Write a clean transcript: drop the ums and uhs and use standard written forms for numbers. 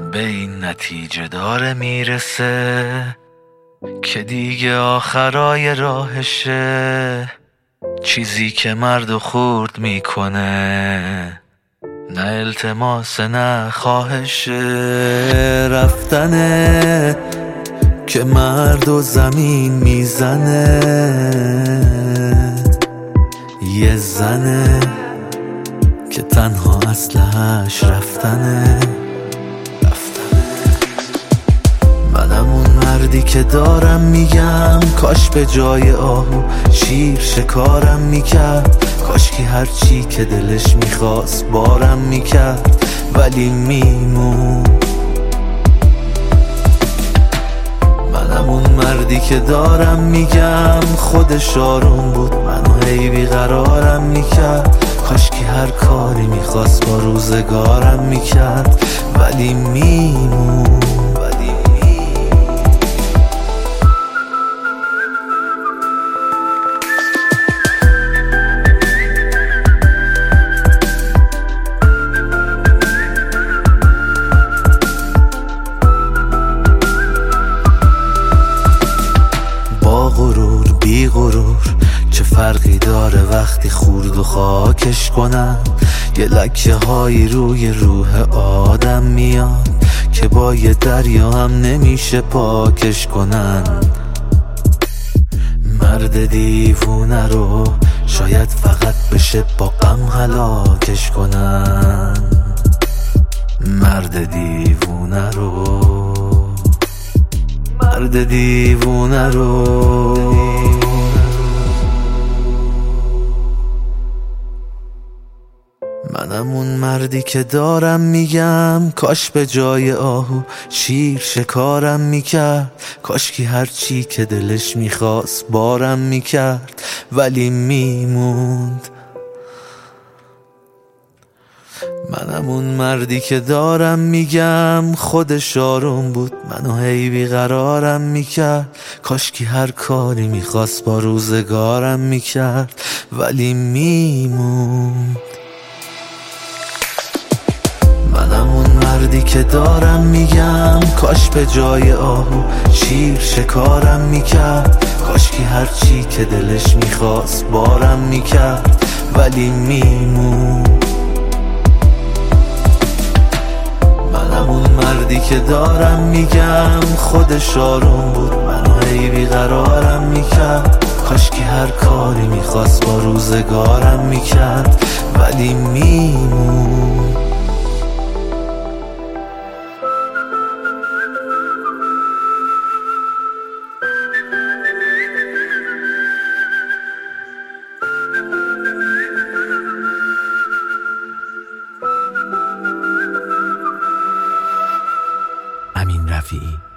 به این نتیجه داره میرسه که دیگه آخرای راهشه، چیزی که مرد و خورد میکنه نه التماس نه خواهشه. رفتنه که مرد و زمین میزنه، یه زنه که تنها اسلحه‌اش رفتنه. منم اون مردی که دارم میگم کاش به جای آهو شیر شکارم میکرد، کاش که هرچی که دلش میخواست بارم میکرد ولی میمون. منم اون مردی که دارم میگم خودش آروم بود منو هی بیقرارم میکرد، کاش که هر کاری میخواست با روزگارم میکرد ولی میمون. غرور بی غرور چه فرقی داره وقتی خورد و خاکش کنن، یه لکه هایی روی روح آدم میاد که با یه دریا هم نمیشه پاکش کنن. مرد دیوونه رو شاید فقط بشه با غم هلاکش کنن. مرد دیوونه رو، مرد دیوونه رو. منم اون مردی که دارم میگم کاش به جای آهو شیر شکارم میکرد، کاش که هرچی که دلش میخواست بارم میکرد ولی میموند. منم اون مردی که دارم میگم خودش آروم بود منو هی بیقرارم میکرد، کاش که هر کاری میخواست با روزگارم میکرد ولی میموند. منم اون مردی که دارم میگم کاش به جای آهو شیر شکارم میکرد، کاش که هرچی که دلش میخواست بارم میکرد ولی میموند. منم اون مردی که دارم میگم خودش آروم بود منو هی بیقرارم میکرد، کاش که هر کاری میخواست با روزگارم میکرد ولی میمون. امین رفیعی.